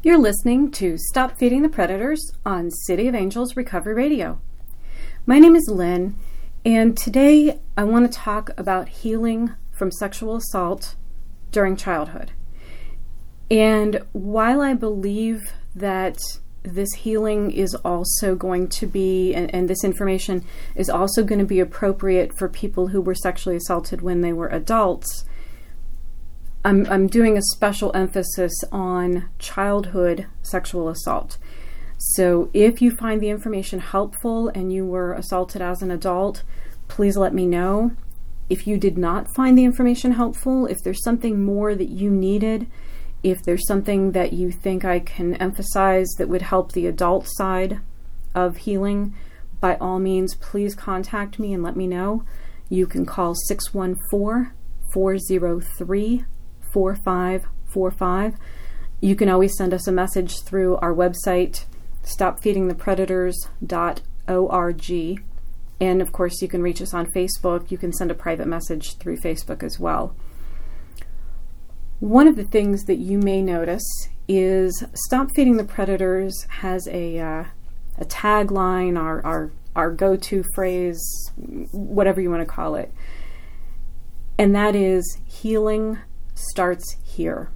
You're listening to Stop Feeding the Predators on City of Angels Recovery Radio. My name is Lynn, and today I want to talk about healing from sexual assault during childhood. And while I believe that this healing is also going to be, and this information is also going to be appropriate for people who were sexually assaulted when they were adults, I'm doing a special emphasis on childhood sexual assault. So if you find the information helpful and you were assaulted as an adult, please let me know. If you did not find the information helpful, if there's something more that you needed, if there's something that you think I can emphasize that would help the adult side of healing, by all means, please contact me and let me know. You can call 614-403-4545. You can always send us a message through our website, stopfeedingthepredators.org. And of course, you can reach us on Facebook. You can send a private message through Facebook as well. One of the things that you may notice is Stop Feeding the Predators has a tagline, our go-to phrase, whatever you want to call it. And that is, healing starts here.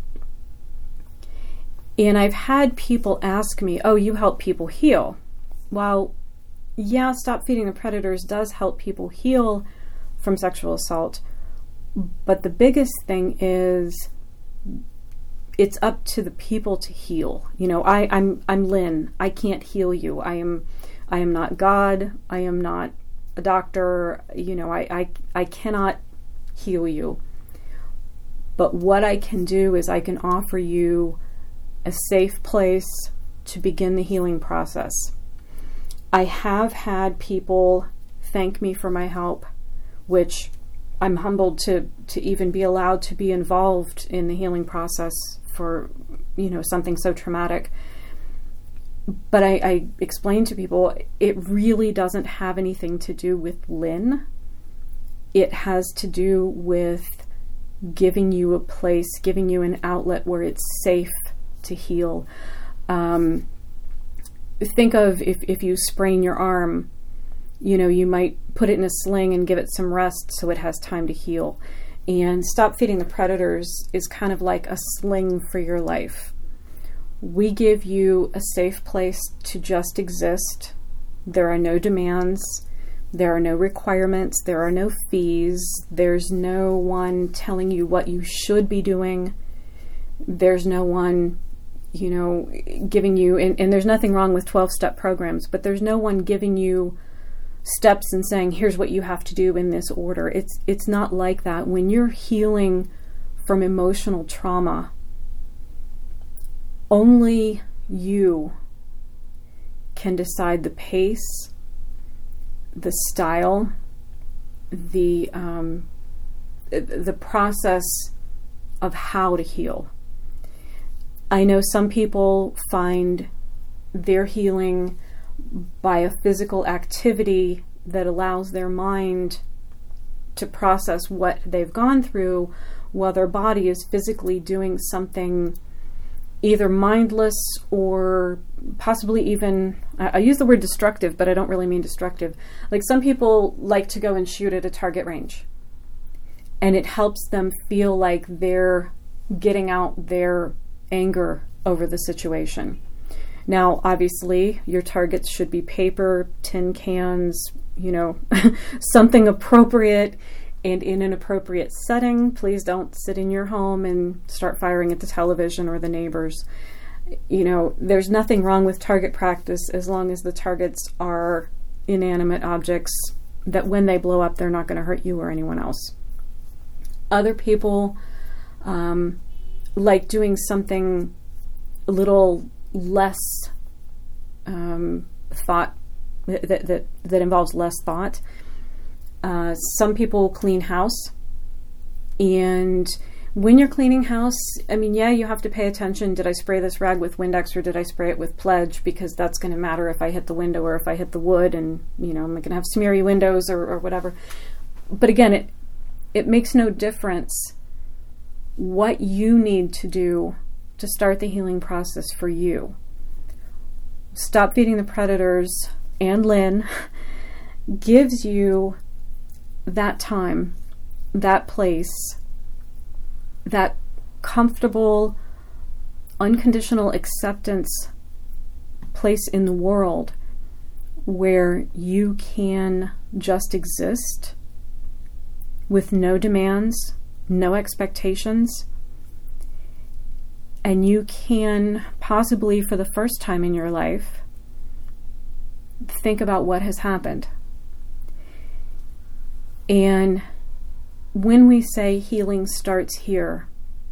And I've had people ask me, oh, you help people heal. Well, yeah, Stop Feeding the Predators does help people heal from sexual assault. But the biggest thing is it's up to the people to heal. You know, I'm Lynn. I can't heal you. I am not God. I am not a doctor. You know, I cannot heal you. But what I can do is I can offer you a safe place to begin the healing process. I have had people thank me for my help, which I'm humbled to even be allowed to be involved in the healing process for, you know, something so traumatic. But I explain to people, it really doesn't have anything to do with Lynn. It has to do with giving you a place, giving you an outlet where it's safe to heal. Think of if you sprain your arm, you know, you might put it in a sling and give it some rest so it has time to heal. And Stop Feeding the Predators is kind of like a sling for your life. We give you a safe place to just exist. There are no demands. There are no requirements. There are no fees. There's no one telling you what you should be doing. There's no one, you know, giving you, and there's nothing wrong with 12-step programs, but there's no one giving you steps and saying, here's what you have to do in this order. It's not like that. When you're healing from emotional trauma, only you can decide the pace, the style, the process of how to heal. I know some people find their healing by a physical activity that allows their mind to process what they've gone through while their body is physically doing something either mindless or possibly even, I use the word destructive, but I don't really mean destructive. Like some people like to go and shoot at a target range, and it helps them feel like they're getting out their anger over the situation. Now, obviously, your targets should be paper, tin cans, you know, something appropriate and in an appropriate setting. Please don't sit in your home and start firing at the television or the neighbors. You know, there's nothing wrong with target practice as long as the targets are inanimate objects that when they blow up, they're not going to hurt you or anyone else. Other people like doing something a little less thought, that involves less thought. Some people clean house, and when you're cleaning house, I mean, yeah, you have to pay attention. Did I spray this rag with Windex or did I spray it with Pledge? Because that's going to matter if I hit the window or if I hit the wood, and, you know, I'm going to have smeary windows or whatever. But again, it makes no difference what you need to do to start the healing process for you. Stop Feeding the Predators and Lynn gives you that time, that place, that comfortable, unconditional acceptance place in the world where you can just exist with no demands, no expectations, and you can possibly, for the first time in your life, think about what has happened. And when we say healing starts here,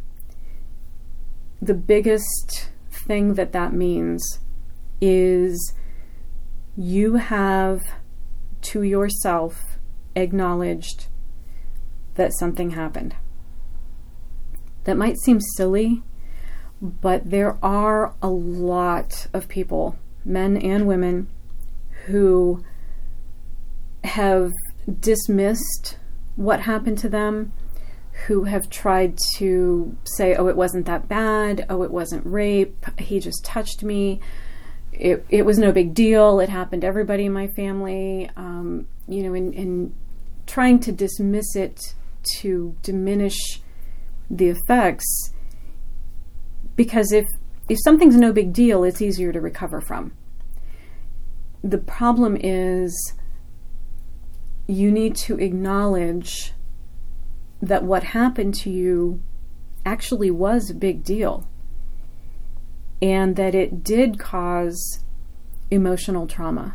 the biggest thing that means is you have to yourself acknowledged that something happened. That might seem silly, but there are a lot of people, men and women, who have dismissed what happened to them, who have tried to say, oh, it wasn't that bad, oh, it wasn't rape, he just touched me, it was no big deal, it happened to everybody in my family, and trying to dismiss it to diminish the effects, because if something's no big deal, it's easier to recover from. The problem is you need to acknowledge that what happened to you actually was a big deal, and that it did cause emotional trauma.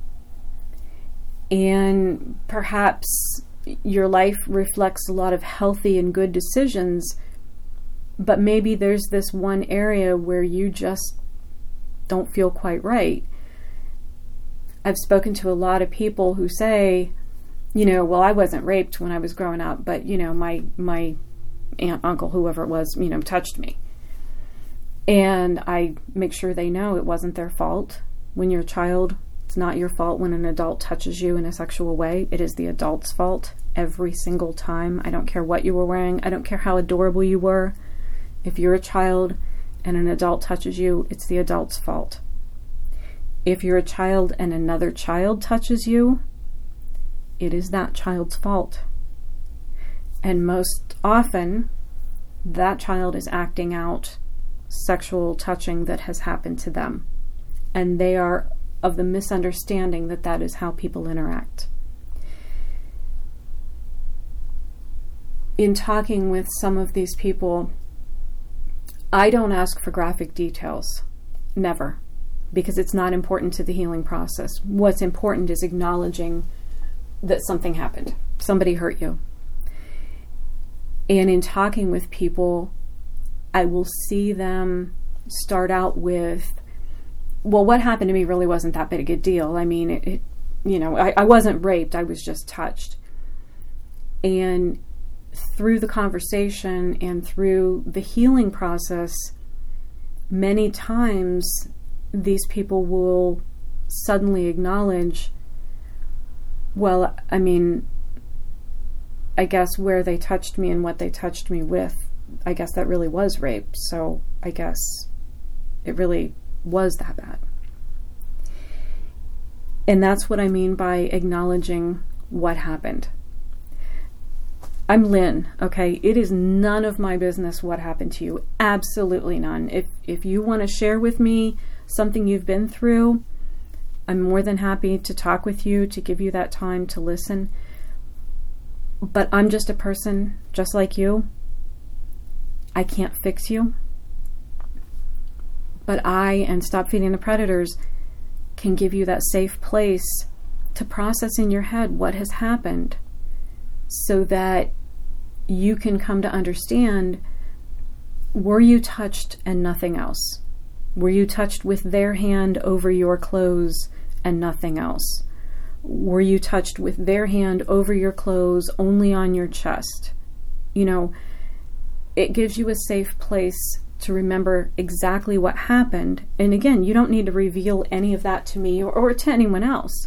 And perhaps your life reflects a lot of healthy and good decisions, but maybe there's this one area where you just don't feel quite right. I've spoken to a lot of people who say, well, I wasn't raped when I was growing up, but, my aunt, uncle, whoever it was, touched me. And I make sure they know it wasn't their fault. When you're a child, it's not your fault when an adult touches you in a sexual way. It is the adult's fault every single time. I don't care what you were wearing. I don't care how adorable you were. If you're a child and an adult touches you, it's the adult's fault. If you're a child and another child touches you, it is that child's fault. And most often, that child is acting out sexual touching that has happened to them. And they are of the misunderstanding that that is how people interact. In talking with some of these people, I don't ask for graphic details. Never. Because it's not important to the healing process. What's important is acknowledging that something happened. Somebody hurt you. And in talking with people, I will see them start out with, well, what happened to me really wasn't that big a deal. I mean, I wasn't raped. I was just touched. And through the conversation and through the healing process, many times these people will suddenly acknowledge, well, I mean, I guess where they touched me and what they touched me with, I guess that really was rape. So I guess it really was that bad. And that's what I mean by acknowledging what happened. I'm Lynn, okay? It is none of my business what happened to you. Absolutely none. If you want to share with me something you've been through, I'm more than happy to talk with you, to give you that time to listen. But I'm just a person just like you. I can't fix you. But I and Stop Feeding the Predators can give you that safe place to process in your head what has happened, so that you can come to understand, were you touched and nothing else? Were you touched with their hand over your clothes and nothing else? Were you touched with their hand over your clothes only on your chest? It gives you a safe place to remember exactly what happened. And again, you don't need to reveal any of that to me or to anyone else.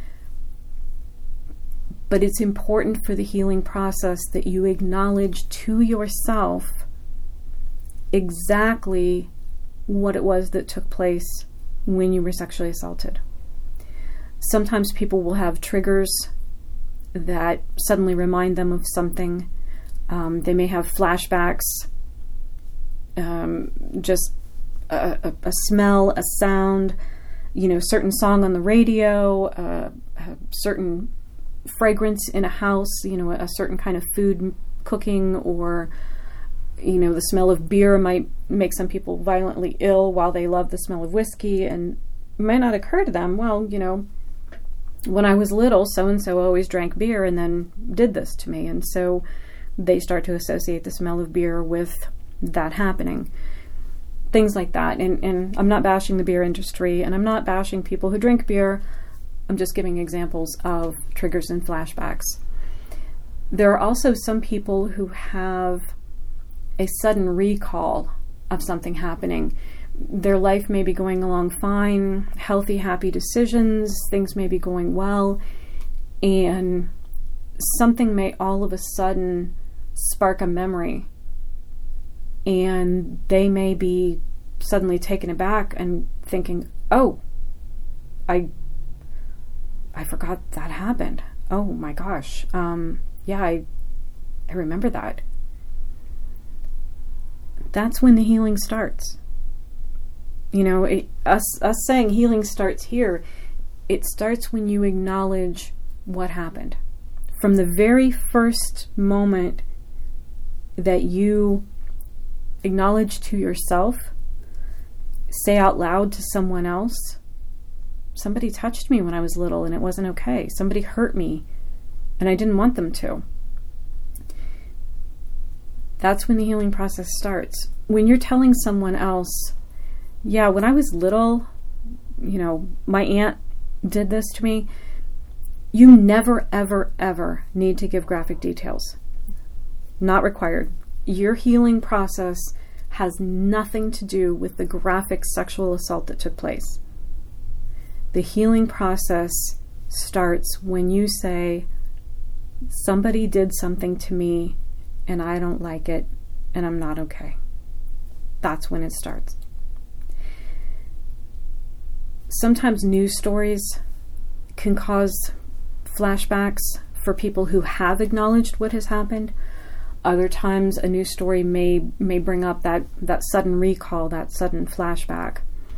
But it's important for the healing process that you acknowledge to yourself exactly what it was that took place when you were sexually assaulted. Sometimes people will have triggers that suddenly remind them of something. They may have flashbacks, just a smell, a sound, certain song on the radio, a certain fragrance in a house, a certain kind of food cooking, or the smell of beer might make some people violently ill while they love the smell of whiskey, and it might not occur to them, well, when I was little, so-and-so always drank beer and then did this to me. And so they start to associate the smell of beer with that happening. Things like that. And I'm not bashing the beer industry, and I'm not bashing people who drink beer. I'm just giving examples of triggers and flashbacks. There are also some people who have a sudden recall of something happening. Their life may be going along fine, healthy, happy decisions, things may be going well, and something may all of a sudden spark a memory, and they may be suddenly taken aback and thinking, oh, I forgot that happened. Oh my gosh. I remember that. That's when the healing starts. Us saying healing starts here, it starts when you acknowledge what happened. From the very first moment that you acknowledge to yourself, say out loud to someone else, somebody touched me when I was little and it wasn't okay. Somebody hurt me and I didn't want them to. That's when the healing process starts. When you're telling someone else, yeah, when I was little, my aunt did this to me, you never, ever, ever need to give graphic details. Not required. Your healing process has nothing to do with the graphic sexual assault that took place. The healing process starts when you say, somebody did something to me and I don't like it and I'm not okay. That's when it starts. Sometimes news stories can cause flashbacks for people who have acknowledged what has happened. Other times a news story may bring up that sudden recall, that sudden flashback.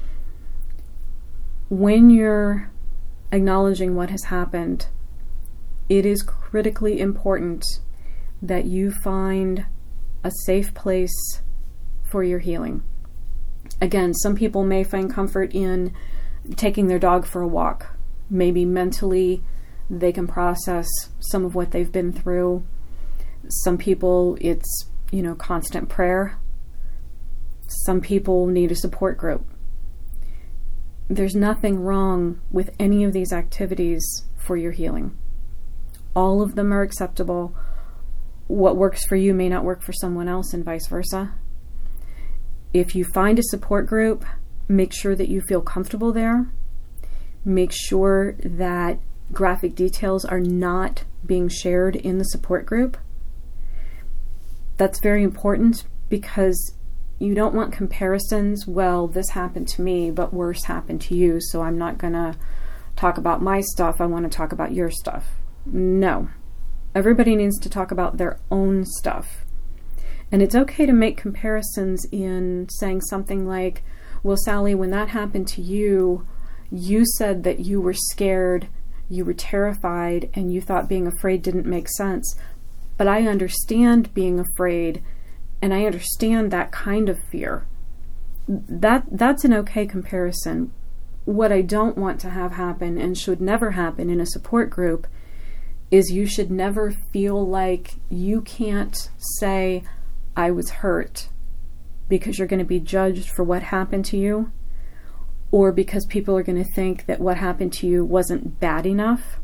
When you're acknowledging what has happened, it is critically important that you find a safe place for your healing. Again, some people may find comfort in taking their dog for a walk. Maybe mentally they can process some of what they've been through. Some people it's, constant prayer. Some people need a support group. There's nothing wrong with any of these activities for your healing. All of them are acceptable. What works for you may not work for someone else, and vice versa. If you find a support group, make sure that you feel comfortable there. Make sure that graphic details are not being shared in the support group. That's very important because you don't want comparisons. Well, this happened to me, but worse happened to you, so I'm not going to talk about my stuff. I want to talk about your stuff. No. Everybody needs to talk about their own stuff. And it's okay to make comparisons in saying something like, well, Sally, when that happened to you, you said that you were scared, you were terrified, and you thought being afraid didn't make sense. But I understand being afraid, and I understand that kind of fear. That's an okay comparison. What I don't want to have happen, and should never happen in a support group, is you should never feel like you can't say, I was hurt, because you're going to be judged for what happened to you, or because people are going to think that what happened to you wasn't bad enough.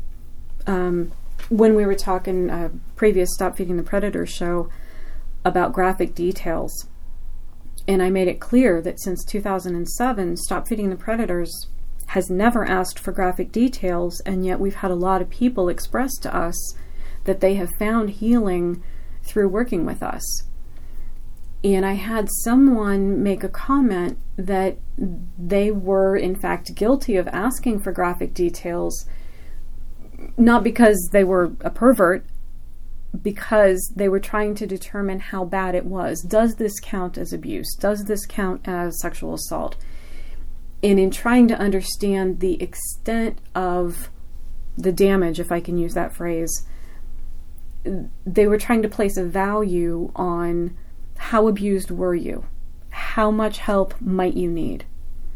When we were talking previous Stop Feeding the Predator show about graphic details, and I made it clear that since 2007, Stop Feeding the Predators has never asked for graphic details, and yet we've had a lot of people express to us that they have found healing through working with us. And I had someone make a comment that they were in fact guilty of asking for graphic details, not because they were a pervert, because they were trying to determine how bad it was. Does this count as abuse? Does this count as sexual assault? And in trying to understand the extent of the damage, if I can use that phrase, they were trying to place a value on how abused were you? How much help might you need?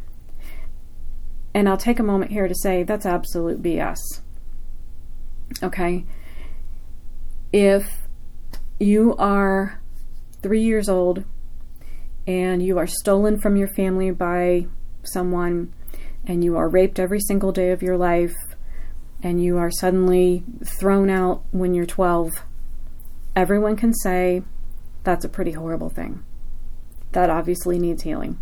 And I'll take a moment here to say that's absolute BS. Okay? If you are 3 years old and you are stolen from your family by someone, and you are raped every single day of your life, and you are suddenly thrown out when you're 12, everyone can say that's a pretty horrible thing. That obviously needs healing.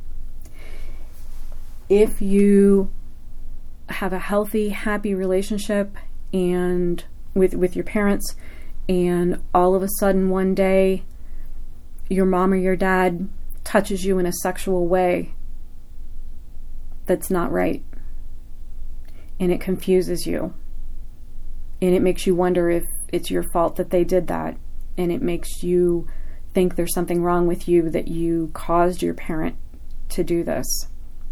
If you have a healthy, happy relationship and with your parents, and all of a sudden one day your mom or your dad touches you in a sexual way that's not right, and it confuses you, and it makes you wonder if it's your fault that they did that, and it makes you think there's something wrong with you, that you caused your parent to do this.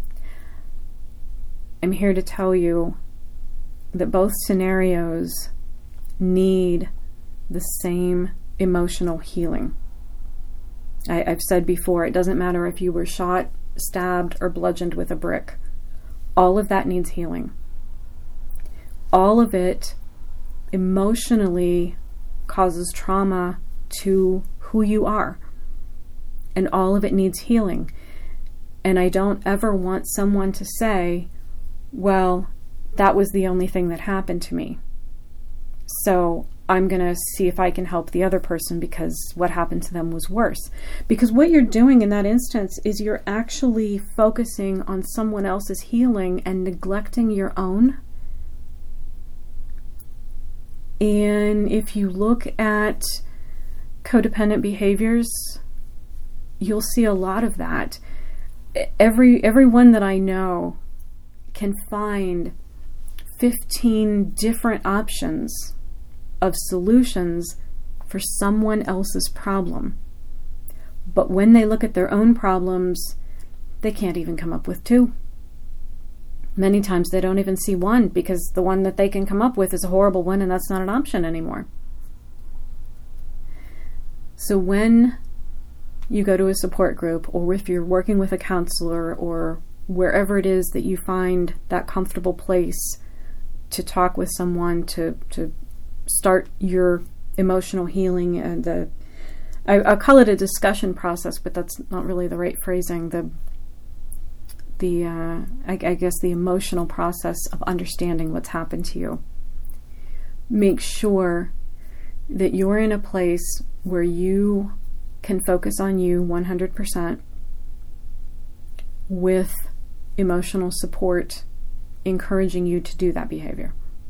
I'm here to tell you that both scenarios need the same emotional healing. I've said before, it doesn't matter if you were shot, stabbed, or bludgeoned with a brick. All of that needs healing. All of it emotionally causes trauma to who you are. And all of it needs healing. And I don't ever want someone to say, well, that was the only thing that happened to me, so I'm going to see if I can help the other person because what happened to them was worse. Because what you're doing in that instance is you're actually focusing on someone else's healing and neglecting your own. And if you look at codependent behaviors, you'll see a lot of that. Everyone that I know can find 15 different options of solutions for someone else's problem. But when they look at their own problems, they can't even come up with 2. Many times they don't even see 1 because the one that they can come up with is a horrible one, and that's not an option anymore. So when you go to a support group, or if you're working with a counselor, or wherever it is that you find that comfortable place to talk with someone, to start your emotional healing, and I'll call it a discussion process, but that's not really the right phrasing. I guess the emotional process of understanding what's happened to you. Make sure that you're in a place where you can focus on you 100% with emotional support, encouraging you to do that behavior.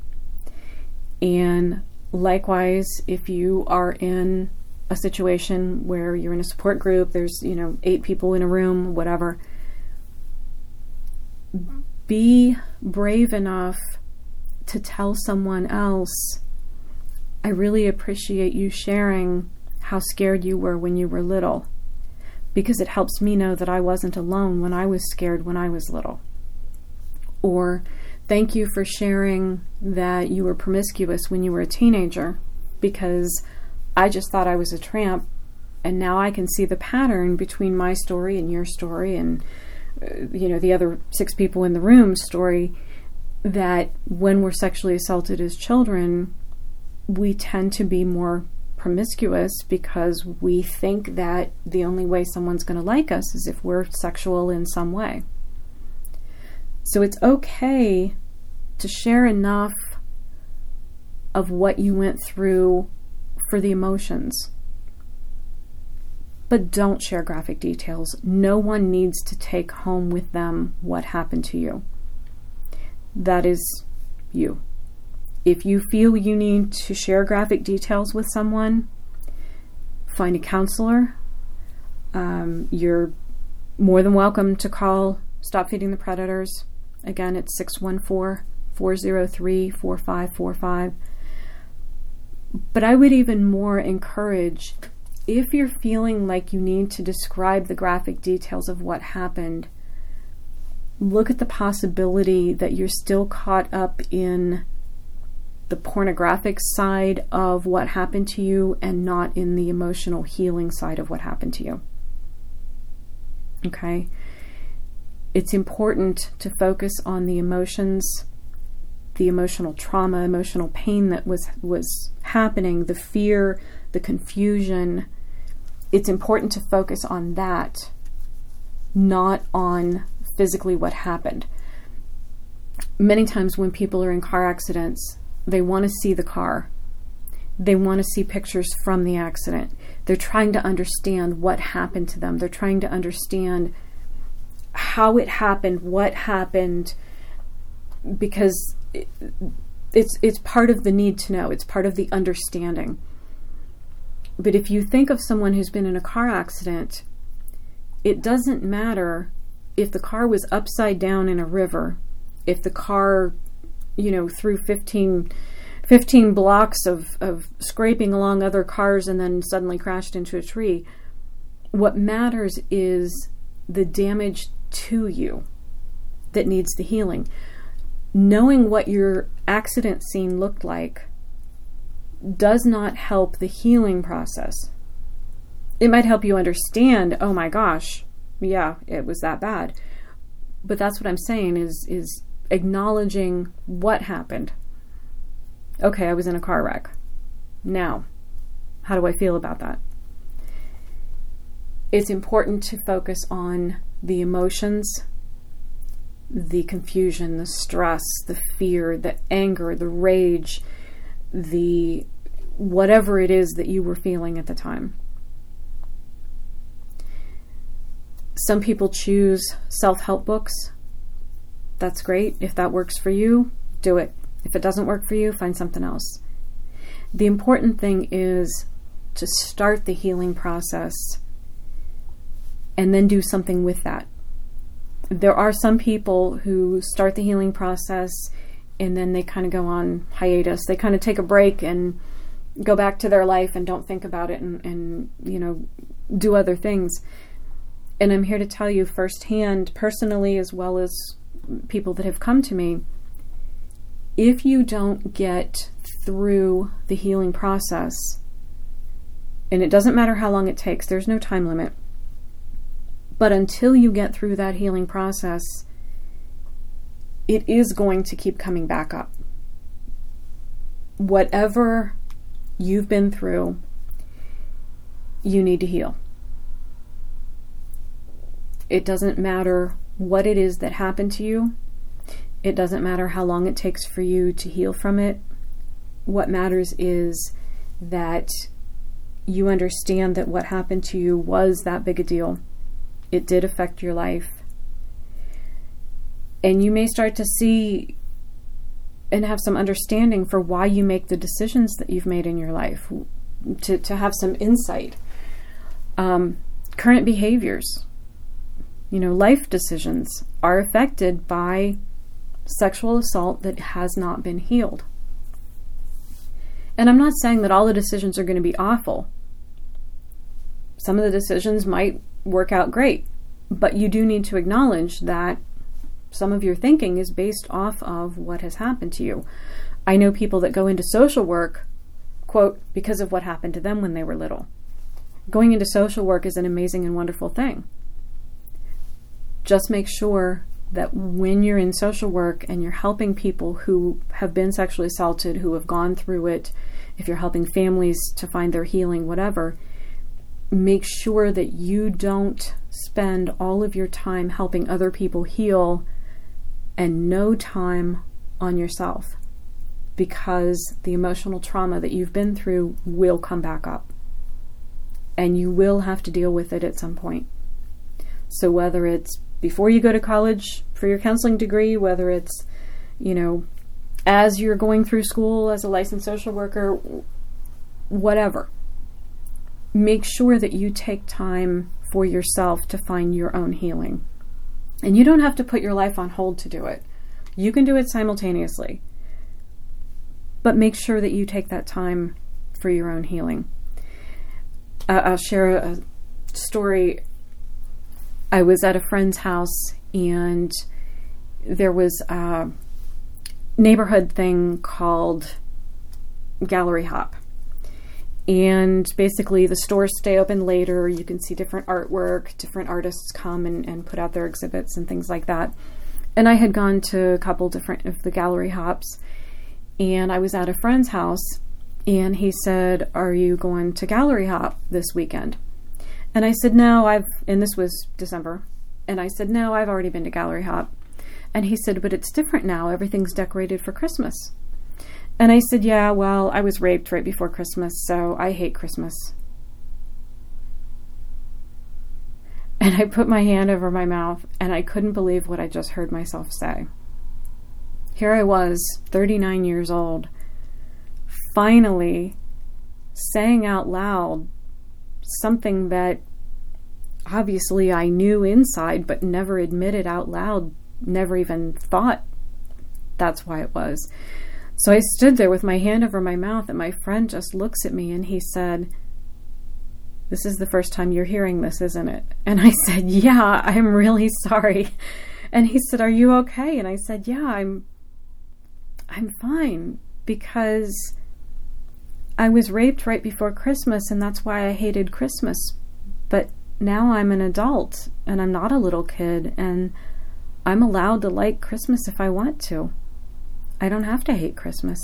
And likewise, if you are in a situation where you're in a support group, there's 8 people in a room, whatever, be brave enough to tell someone else, I really appreciate you sharing how scared you were when you were little, because it helps me know that I wasn't alone when I was scared when I was little. Or, thank you for sharing that you were promiscuous when you were a teenager, because I just thought I was a tramp, and now I can see the pattern between my story and your story and the other 6 people in the room's story, that when we're sexually assaulted as children, we tend to be more promiscuous because we think that the only way someone's going to like us is if we're sexual in some way. So it's okay to share enough of what you went through for the emotions. But don't share graphic details. No one needs to take home with them what happened to you. That is you. If you feel you need to share graphic details with someone, find a counselor. You're more than welcome to call Stop Feeding the Predators. Again, it's 614-403-4545. But I would even more encourage, if you're feeling like you need to describe the graphic details of what happened, look at the possibility that you're still caught up in the pornographic side of what happened to you and not in the emotional healing side of what happened to you. Okay? It's important to focus on the emotions, the emotional trauma, emotional pain that was happening, the fear, the confusion. It's important to focus on that, not on physically what happened. Many times when people are in car accidents, they want to see the car. They want to see pictures from the accident. They're trying to understand what happened to them. They're trying to understand how it happened, what happened, because it's part of the need to know. It's part of the understanding. But if you think of someone who's been in a car accident, it doesn't matter if the car was upside down in a river, if the car, through 15 blocks of scraping along other cars and then suddenly crashed into a tree. What matters is the damage to you that needs the healing. Knowing what your accident scene looked like does not help the healing process. It might help you understand, oh my gosh, yeah, it was that bad. But that's what I'm saying is acknowledging what happened. Okay, I was in a car wreck. Now, how do I feel about that? It's important to focus on the emotions, the confusion, the stress, the fear, the anger, the rage, the whatever it is that you were feeling at the time. Some people choose self-help books. That's great. If that works for you, do it. If it doesn't work for you, find something else. The important thing is to start the healing process and then do something with that. There are some people who start the healing process and then they kind of go on hiatus. They kind of take a break and go back to their life and don't think about it and do other things. And I'm here to tell you firsthand, personally, as well as people that have come to me, if you don't get through the healing process, and it doesn't matter how long it takes, there's no time limit, but until you get through that healing process, it is going to keep coming back up. Whatever you've been through, you need to heal. It doesn't matter what it is that happened to you. It doesn't matter how long it takes for you to heal from it. What matters is that you understand that what happened to you was that big a deal. It did affect your life. And you may start to see and have some understanding for why you make the decisions that you've made in your life, to have some insight. Current behaviors, life decisions are affected by sexual assault that has not been healed. And I'm not saying that all the decisions are going to be awful. Some of the decisions might work out great, but you do need to acknowledge that some of your thinking is based off of what has happened to you. I know people that go into social work, quote, because of what happened to them when they were little. Going into social work is an amazing and wonderful thing. Just make sure that when you're in social work and you're helping people who have been sexually assaulted, who have gone through it, if you're helping families to find their healing, whatever, make sure that you don't spend all of your time helping other people heal and no time on yourself, because the emotional trauma that you've been through will come back up and you will have to deal with it at some point. So whether it's before you go to college for your counseling degree, whether it's, as you're going through school as a licensed social worker, whatever, make sure that you take time for yourself to find your own healing. And you don't have to put your life on hold to do it. You can do it simultaneously. But make sure that you take that time for your own healing. I'll share a story. I was at a friend's house, and there was a neighborhood thing called Gallery Hop. And basically the stores stay open later. You can see different artwork, different artists come and put out their exhibits and things like that. And I had gone to a couple different of the Gallery Hops, and I was at a friend's house, and he said, "Are you going to Gallery Hop this weekend?" And I said, "No, and this was December. And I said, "No, I've already been to Gallery Hop." And he said, "But it's different now. Everything's decorated for Christmas." And I said, "Yeah, well, I was raped right before Christmas, so I hate Christmas." And I put my hand over my mouth, and I couldn't believe what I just heard myself say. Here I was, 39 years old, finally saying out loud something that obviously I knew inside, but never admitted out loud, never even thought that's why it was. So I stood there with my hand over my mouth, and my friend just looks at me and he said, "This is the first time you're hearing this, isn't it?" And I said, "Yeah, I'm really sorry." And he said, "Are you okay?" And I said, "Yeah, I'm fine, because I was raped right before Christmas, and that's why I hated Christmas. But now I'm an adult, and I'm not a little kid, and I'm allowed to like Christmas if I want to. I don't have to hate Christmas."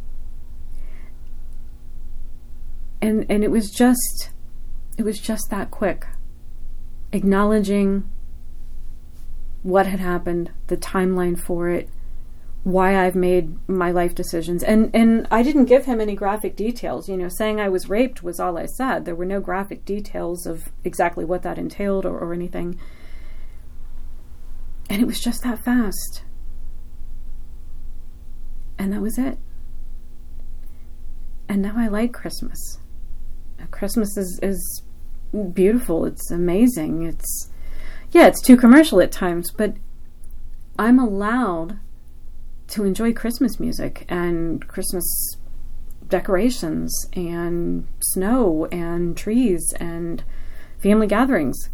And it was just that quick. Acknowledging what had happened, the timeline for it, why I've made my life decisions. And I didn't give him any graphic details. Saying I was raped was all I said. There were no graphic details of exactly what that entailed or anything. And it was just that fast. And that was it. And now I like Christmas. Christmas is beautiful. It's amazing. It's too commercial at times, but I'm allowed to enjoy Christmas music and Christmas decorations and snow and trees and family gatherings.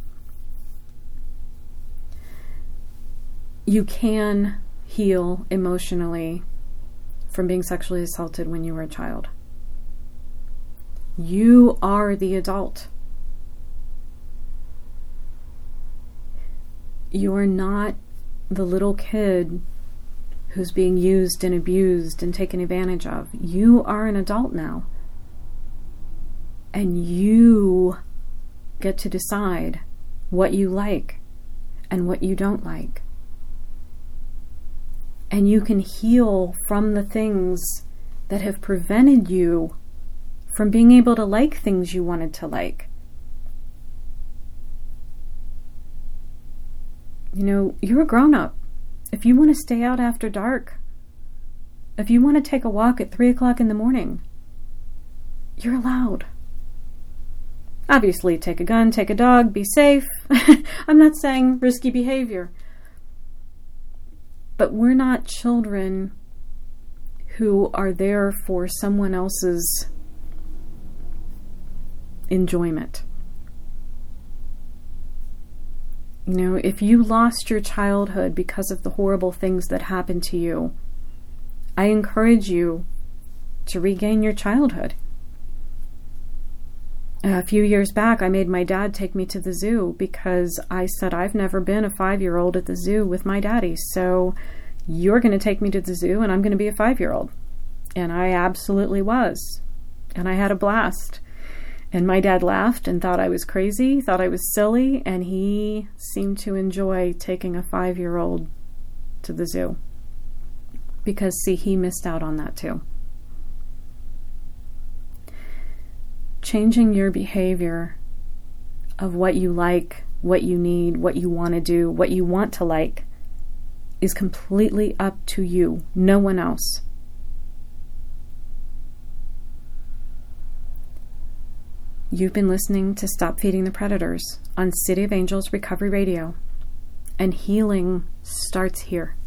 You can heal emotionally from being sexually assaulted when you were a child. You are the adult. You are not the little kid who's being used and abused and taken advantage of. You are an adult now. And you get to decide what you like and what you don't like. And you can heal from the things that have prevented you from being able to like things you wanted to like. You're a grown-up. If you want to stay out after dark, if you want to take a walk at 3 o'clock in the morning, you're allowed. Obviously, take a gun, take a dog, be safe. I'm not saying risky behavior. But we're not children who are there for someone else's enjoyment. If you lost your childhood because of the horrible things that happened to you, I encourage you to regain your childhood. A few years back, I made my dad take me to the zoo because I said I've never been a 5-year-old at the zoo with my daddy, so you're going to take me to the zoo and I'm going to be a 5-year-old. And I absolutely was. And I had a blast. And my dad laughed and thought I was crazy, thought I was silly, and he seemed to enjoy taking a 5-year-old to the zoo. Because, see, he missed out on that too. Changing your behavior of what you like, what you need, what you want to do, what you want to like, is completely up to you, no one else. You've been listening to Stop Feeding the Predators on City of Angels Recovery Radio, and healing starts here.